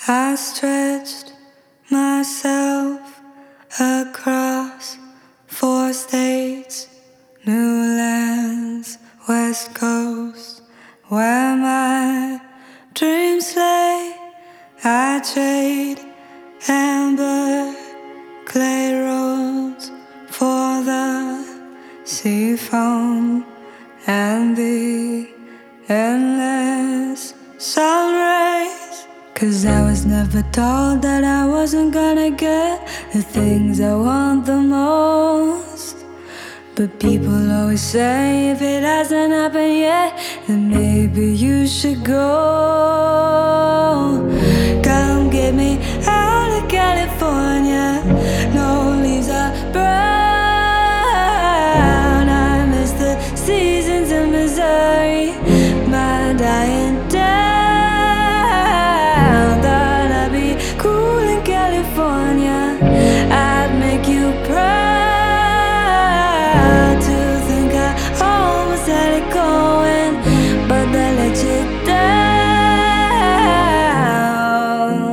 I stretched myself across 4 states, new lands, West Coast, where my dreams lay. I trade amber clay roads for the sea foam and the endless sun rays. 'Cause I was never told that I wasn't gonna get the things I want the most. But people always say if it hasn't happened yet, then maybe you should go. Come get me out of California. No leaves are brown. I miss the seasons in Missouri, my dying town. Thought I'd be cool in California, I'd make you proud. To think I almost had it going, but I let you down.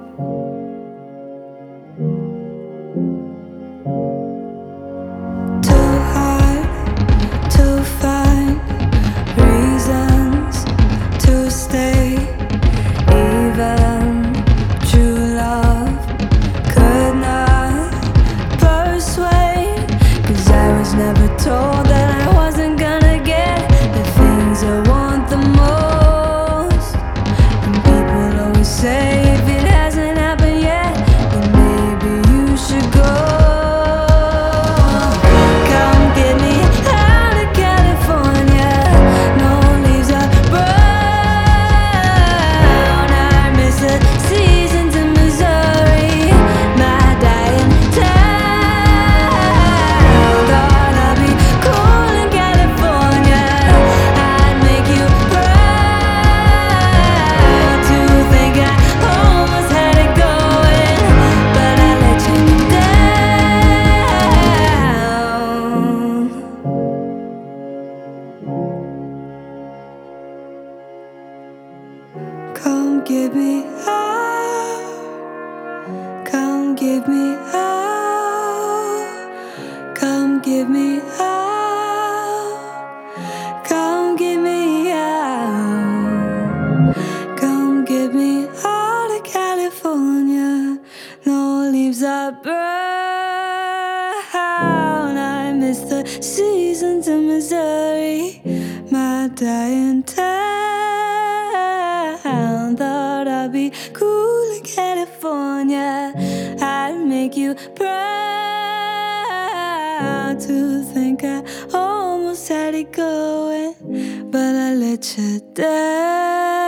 Too hard to find reasons to stay. Even true love could not persuade. 'Cause I was never told that I wasn't gonna get the things I want the most. And people always say if it hasn't happened yet, then maybe you should go. Come get me out of California. No leaves are brown. I miss the seasons in Missouri, my dying town. Thought I'd be cool in California, I'd make you proud. To think I almost had it going, but I let you down. Come get me out. Come get me out. Come get me out. Come get me out. Come get me out of California. No leaves are brown. I miss the seasons in Missouri, my dying town. Thought I'd be cool in California, I'd make you proud. To think I almost had it going, but I let you down.